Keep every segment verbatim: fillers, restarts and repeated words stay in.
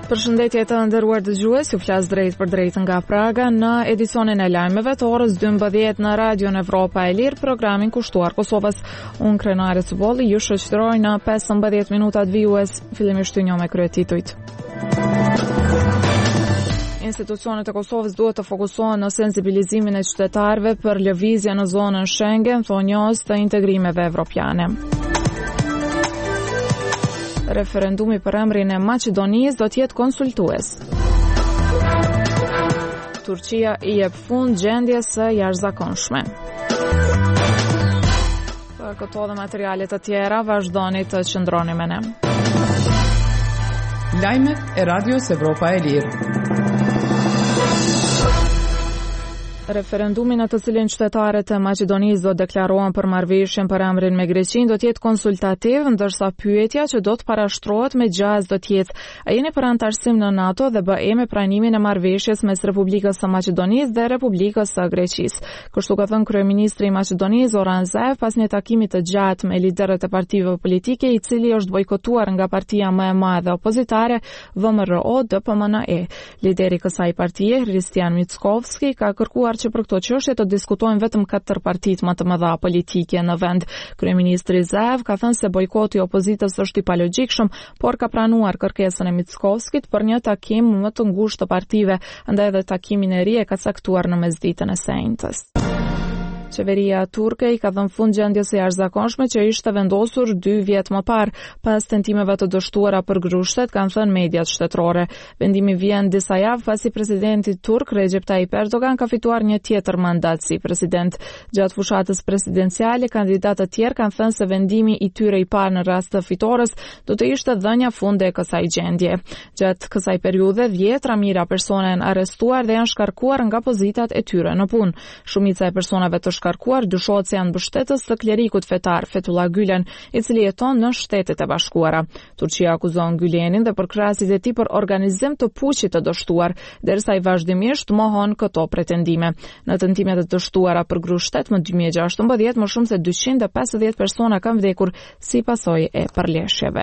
Përshëndetje të nderuar dëgjues, ju flas drejt për drejt nga Praga në edicionin e lajmeve të orës dymbëdhjetë në Radion Evropa e Lirë, programin kushtuar Kosovës. Unë Krenare Cubolli ju shoqëroj në pesëmbëdhjetë minutat vijues, fillimisht të njoh me kryetitujt. Institucionet e Kosovës duhet të fokusohen në sensibilizimin e qytetarëve për lëvizje në zonën Schengen, thonë njohës të integrimeve evropiane. Referendumi për emrin e Maqedonisë do të jetë konsultues. Turqia i jep fund gjendjes së jashtëzakonshme. Për këto dhe materiale të tjera, vazhdoni të qëndroni me ne. Lajmet e Radios Evropa e Lirë. Referendumin në të cilin qytetarët e Maqedonisë do deklarohen për marrëveshjen për emrin me Greqinë do të jetë konsultativ, ndërsa pyetja që do të parashtrohet me gjaz do të jetë: a jeni për antarësim në NATO dhe BE me pranimin e marrëveshjes mes Republikës së Maqedonisë dhe Republikës së Greqisë. Kështu ka thënë kryeministri i Maqedonisë Zoran Zaev pas një takimi të gjatë me liderët e partive politike, i cili është bojkotuar nga partia më e madhe opozitare V M R O D P M N E. Lideri i kësaj partie, Hristijan Mickovski, ka kërkuar që për këto çështje të diskutojnë vetëm katër partitë më të mëdha politike në vend. Kryeministri Zaev ka thënë se bojkoti i opozitës është i palogjikshëm, por ka pranuar kërkesën e Mickovskit për një takim më të ngushtë të partive, ndaj edhe takimin e ri e ka caktuar në mesditën e së njëjtës. Qeveria turke i ka dhënë fund gjendjes së jashtëzakonshme që ishte vendosur dy vjet më parë, pas tentimeve të dështuara për grushtet, kanë thënë mediat shtetërore. Vendimi vjen disa javë pasi presidenti turk Recep Tayyip Erdogan ka fituar një tjetër mandat si president. Gjatë fushatës presidenciale, kandidatë të tjerë kanë thënë se vendimi i tyre i parë në rast të fitores do të ishte dhënia funde e kësaj gjendje. Gjatë kësaj periudhe, dhjetra mijëra persona janë arrestuar dhe janë shkarkuar nga pozitat e tyre në punë. Shumica e personave të shkarkuar dyshohet se janë mbështetës të klerikut fetar Fethullah Gülen, i cili jeton në Shtetet e Bashkuara. Turqia akuzon Gülenin dhe përkrahasit e tij për organizim të puçit të dështuar, derisa ai vazhdimisht mohon këto pretendime. Në tentimet e dështuara për grushtet më dy mijë e gjashtëmbëdhjetë, më shumë se dyqind e pesëdhjetë persona kanë vdekur si pasojë e përleshjeve.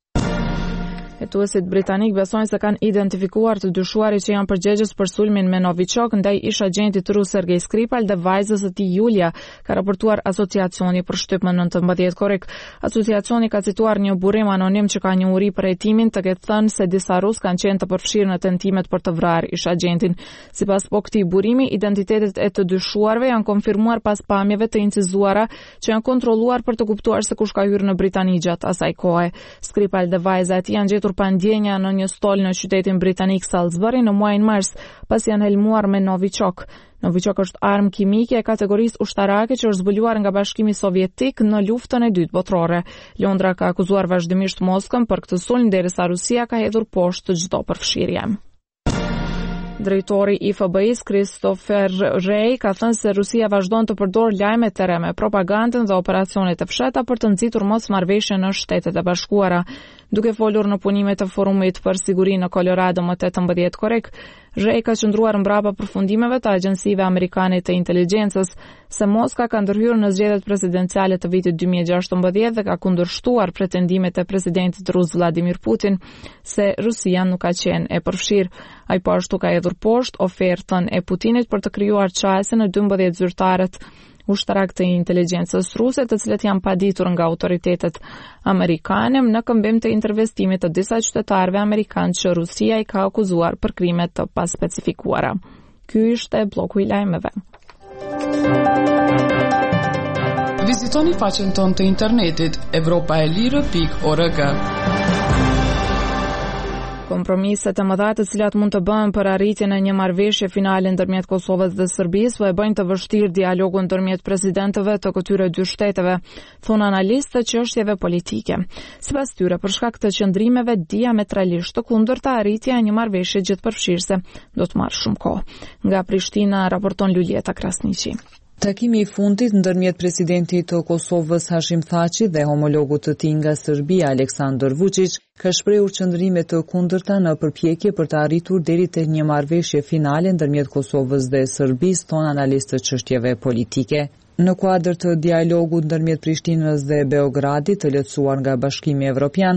Hetuesit britanik besojnë se kanë identifikuar të dyshuarit që janë përgjegjës për sulmin me Novichok ndaj ish agentit rus Sergej Skripal dhe vajzës së tij Julia, ka raportuar asociacioni për shtyp më nëntëmbëdhjetë korrik. Asociacioni ka cituar një burim anonim që ka njohuri për hetimin, të ketë thënë se disa rus kanë qenë të përfshirë në tentimet për të vrarë ish agentin. Sipas po këtij burimi, identitetet e të dyshuarve janë konfirmuar pas pamjeve të incizuara që janë kontrolluar për të kuptuar se kush ka hyrë në Britani gjatë asaj kohe. Skripal dhe vajza e tij janë gjetur pa ndjenja në një stol në qytetin britanik Salisbury në muajin mars, pas janë helmuar me Novichok. Novichok është armë kimike e kategorisë ushtarake që është zbuluar nga Bashkimi Sovjetik në luftën e dytë botërore. Londra ka akuzuar vazhdimisht Moskën për këtë sulm, derisa Rusia ka hedhur poshtë çdo përfshirje. Drejtori i F B I-s Christopher Wray ka thënë se Rusia vazhdon të përdor lajme të re me propagandën dhe operacionet e fshehta për të nxitur mosmarrëveshje në Shtetet e Bashkuara. Duke folur në punimet të forumit për siguri në Colorado më tetëmbëdhjetë korrik, Wray ka qëndruar mbrapa përfundimeve të agjensive amerikane të inteligjencës se Moska ka ndërhyrë në zgjedhjet presidenciale të vitit dy mijë e gjashtëmbëdhjetë dhe ka kundërshtuar pretendimet e presidentit rus Vladimir Putin se Rusia nuk ka qenë e përfshirë. Ai po ashtu ka hedhur poshtë ofertën e Putinit për të krijuar çaese në dymbëdhjetë zyrtarët ushtarak të inteligjencës ruse, të cilët janë paditur nga autoritetet amerikane në këmbim të intervestimit të disa qytetarëve amerikanë që Rusia i ka akuzuar për krime të paspecifikuara. Ky ishte bloku i lajmeve. Vizitoni faqen tonë të internetit evropa e lirë pikë org. Kompromiset e mëdha të cilat mund të bëhen për arritjen e një marrëveshje finale ndërmjet Kosovës dhe Serbisë po e bëjnë të vështirë dialogun ndërmjet presidentëve të këtyre dy shteteve, thonë analistë të çështjeve politike. Sipas tyre, për shkak të qëndrimeve diametralisht të kundërta, arritja e një marrëveshje gjithëpërfshirëse do të marrë shumë kohë. Nga Prishtina raporton Lulieta Krasniqi. Takimi i fundit ndërmjet presidentit të Kosovës Hashim Thaçi dhe homologut të tij nga Serbia Aleksandar Vučić ka shprehur qëndrime të kundërta në përpjekje për të arritur deri tek një marrëveshje finale ndërmjet Kosovës dhe Serbisë, thon analistë të çështjeve politike. Në kuadër të dialogut ndërmjet Prishtinës dhe Beogradit të lehtësuar nga Bashkimi Evropian,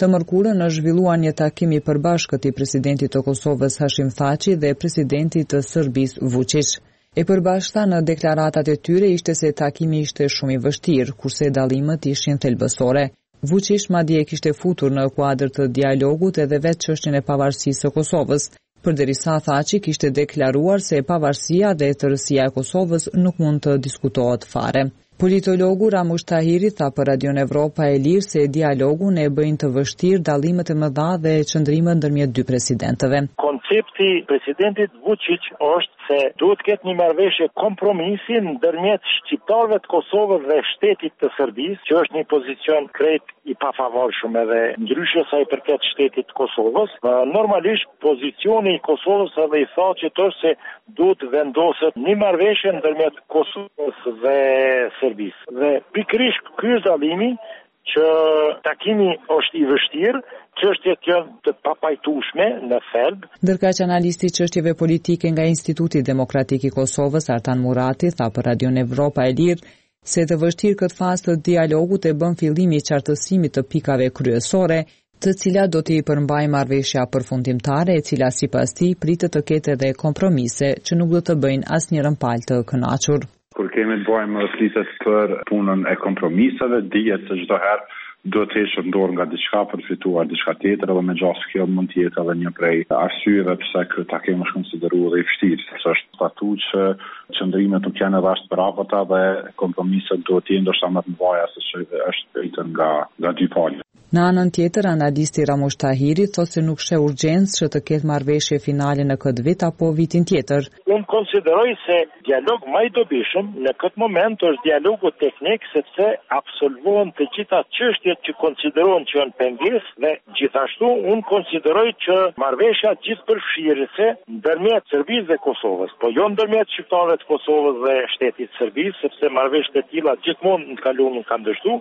Të mërkurën është zhvilluar një takim i përbashkët i presidentit të Kosovës Hashim Thaçi dhe presidentit të Serbisë Vučić. E përbashkëta në deklaratat e tyre ishte se takimi ishte shumë i vështirë, kurse dallimet ishin thelbësore. Vučić madje kishte futur në kuadër të dialogut edhe vetë çështjen e pavarësisë së Kosovës, përderisa Thaçi kishte deklaruar se pavarësia dhe tërësia e Kosovës nuk mund të diskutohet fare. Politologu Ramush Tahiri tha për Radion Evropa e Lirë se dialogun e bëjnë të vështirë dallimet e mëdha dhe qëndrimet ndërmjet dy presidentëve. Koncepti presidentit Vučić është se duhet ketë një marrëveshje kompromisi ndërmjet shqiptarëve të Kosovës dhe shtetit të Serbisë, që është një pozicion krejt i pafavorshëm edhe ndryshe sa i përket shtetit të Kosovës. Normalisht pozicioni i Kosovës edhe i Thaçit është se duhet vendoset një marrëveshje ndërmjet Kosovës dhe Serbisë. Dhe pikërisht ky është dallimi që takimi është i vështirë, çështjet janë të papajtueshme në thelb. Ndërkaq analisti i çështjeve politike nga Instituti Demokratik i Kosovës Artan Murati tha për Radion Evropa e Lirë se të vështirë këtë fazë të dialogut e bën fillimi i qartësimit të pikave kryesore, të cilat do t'i përmbajë marrëveshja përfundimtare, e cila sipas tij pritet të ketë edhe kompromise që nuk do të bëjnë asnjërin palë të kënaqur. Kur kemi të bëjmë flitet për punën e kompromiseve, dihet se çdo herë do të heqë dorë nga diçka për fituar diçka tjetër, edhe me gjasë kjo mund të jetë edhe një prej arsyeve pse ky takim është konsideruar i vështirë, sepse është statutë që qëndrimet nuk janë edhe as të rapota dhe kompromiset do të jenë ndoshta më të mëdha se që është pritur nga nga dy palët. Në anën tjetër, analisti Ramush Tahiri thotë se nuk sheh urgjencë që të ketë marrëveshje finale në këtë vit apo vitin tjetër. Unë konsideroj se dialog më i dobishëm në këtë moment është dialogu teknik, sepse absolvohen të gjitha çështjet që konsiderohen që janë pengesë dhe gjithashtu unë konsideroj që marrëveshja gjithëpërfshirëse ndërmjet Serbisë dhe Kosovës, po jo ndërmjet shqiptarëve të Kosovës dhe shtetit të Serbisë, sepse marrëveshjet e tilla gjithmonë në kalumin kanë dështuar,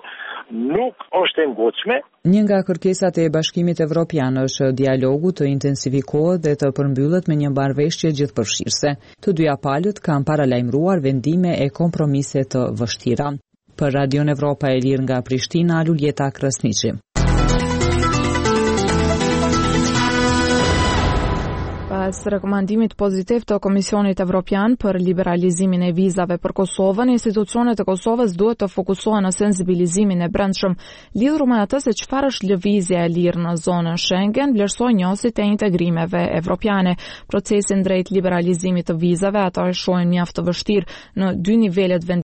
nuk është e ngutshme. Një nga kërkesat e Bashkimit Evropian është dialogu të intensifikohet dhe të përmbyllet me një marrëveshje gjithëpërfshirëse. Të dyja palët kanë paralajmëruar vendime e kompromise të vështira. Për Radion Evropa e Lirë nga Prishtina, Luljeta Krasniqi. Pas rekomandimit pozitiv të Komisionit Evropian për liberalizimin e vizave për Kosovën, institucionet e Kosovës duhet të fokusohen në sensibilizimin e brendshëm lidhur me atë se çfarë është lëvizja e lirë në zonën Schengen, vlerësoi njësit e integrimeve evropiane. Procesin drejt liberalizimit të vizave ata e shohin mjaft të vështirë në dy nivelet